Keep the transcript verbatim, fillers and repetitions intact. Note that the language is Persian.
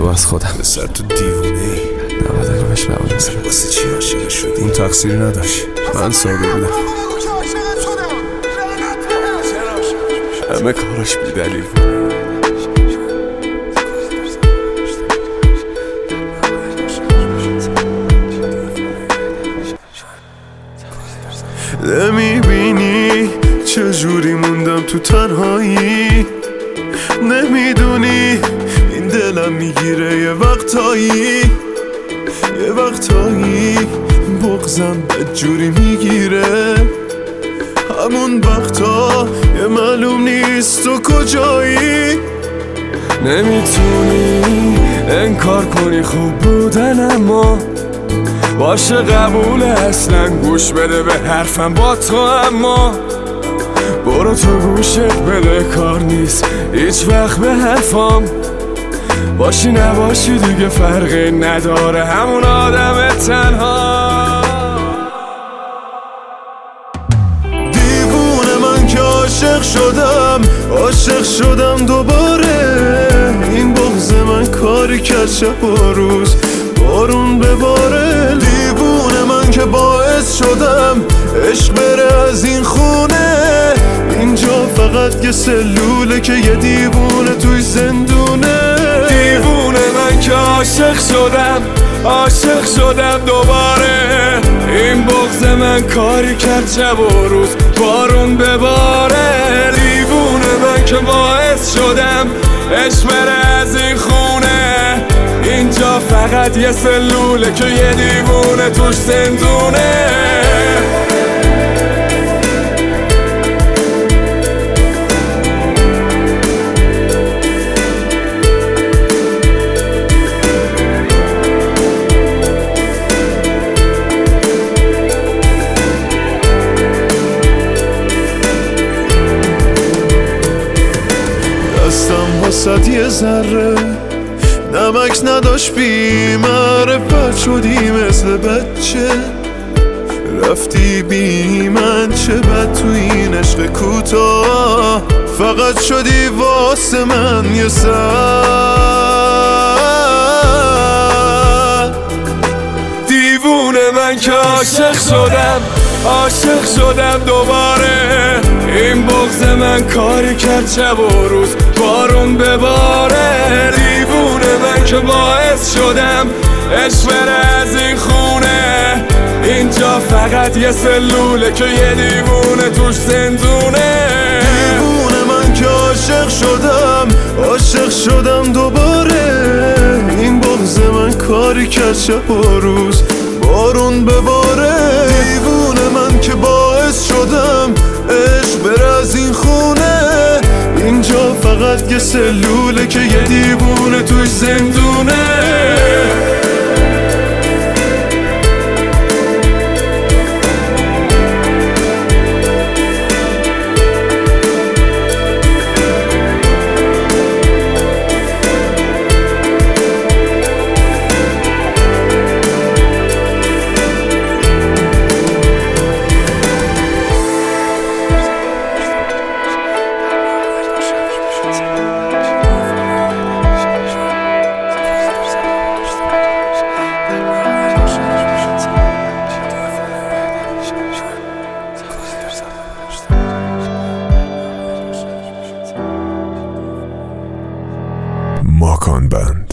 از خودم. پسر تو دیوونه ای. نباید علمش بمونه. واسه چی عاشق شدی؟ اون تقصیری نداشت، من ساده بودم. همه کاراش بی دلیل بود. نمیبینی چجوری موندم تو تنهایی؟ نمیدونی این دلم میگیره یه وقتایی، یه وقتایی بغضم بدجوری میگیره. همون وقتا یه معلوم نیست تو کجایی. نمیتونی انکار کنی خوب بودن، اما باشه قبول اصلا گوش بده به حرفم با تو. اما برو تو گوشت بده، کار نیست هیچ وقت به حرفام. باشی نباشی دیگه فرقی نداره، همون آدم تنها. دیوونه من که عاشق شدم، عاشق شدم دوباره. این بغض من کاری کرد شب و روز بارون بباره. دیوونه من که باعث شدم عشق بره از این خونه. اینجا فقط یه سلوله که یه دیوونه توی زندونه. دیوونه من که عاشق شدم، عاشق شدم دوباره. این بغض من کاری کرد شب و روز بارون بباره. دیوونه من که باعث شدم عشق بره از این خونه. اینجا فقط یه سلوله که یه دیوونه توش زندونه. دستم واسد یه ذره نمک نداشت، بی معرفت شدی مثل بچه. رفتی بی من، چه بد تو این عشق کوتاه. فقط شدی واسه من یه سر. دیوونه من که عاشق شدم، عاشق شدم دوباره. این بغض من کاری کرد شب و روز بارون بباره. دیوونه من که باعث شدم عشق بره از این خونه. اینجا فقط یه سلوله که یه دیوونه توش زندونه. دیوونه من که عاشق شدم، عاشق شدم دوباره. این بغض من کاری کرد شب و روز بارون بباره. دیوونه من که باعث شدم عشق بره از این خونه. اینجا فقط یه سلوله که یه دیوونه توش زندونه. ماکان بند.